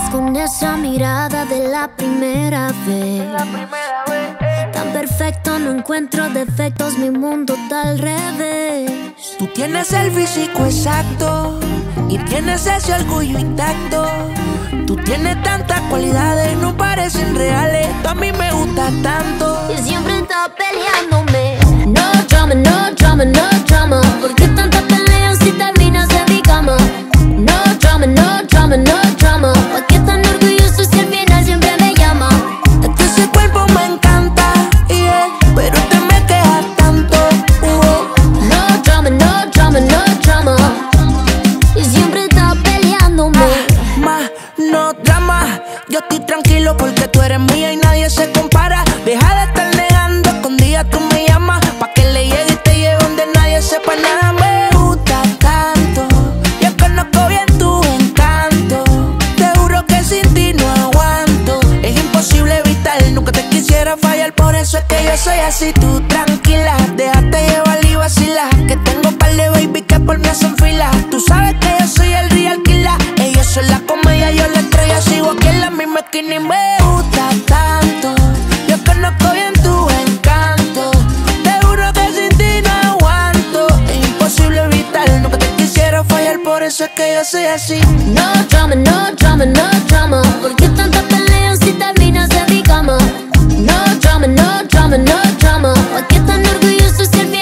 con esa mirada de la primera vez. Tan perfecto, no encuentro defectos, mi mundo está al revés. Tú tienes el físico exacto y tienes ese orgullo intacto. Tú tienes tantas cualidades, no parecen reales. Tú a mí me gustas tanto Y siempre está peleándome. No drama, no drama, no drama. ¿Por qué tantas peleas si terminas en mi cama? No drama, no drama, no drama. ¿Por qué tan orgulloso si al final siempre me llama? es que ese cuerpo me encanta, yeah, pero te me quejas tanto. No drama, no drama, no drama. Y siempre está peleándome. No drama, yo estoy tranquilo porque tú eres mía y nadie se compara. Deja de estar negando, escondida tú me llamas, pa' que le llegue y te lleve donde nadie sepa nada. Me gusta tanto, yo conozco bien tu encanto. Te juro que sin ti no aguanto, es imposible evitar, nunca te quisiera fallar. Por eso es que yo soy así, tú tranquila, déjate llevar y vacila, que tengo par de baby que por mí hacen fila. Tú sabes que yo soy el real killer, ellos son la comedia, yo la estrella, sigo aquí en la misma esquina y me gusta tanto. Yo conozco bien tu encanto, te juro que sin ti no aguanto, es imposible evitar, nunca te quisiera fallar, por eso es que yo soy así. No drama, no drama, no drama. ¿Por qué tantas peleas si terminas en mi cama? No drama, no drama, no drama. ¿Por qué tan orgulloso si al final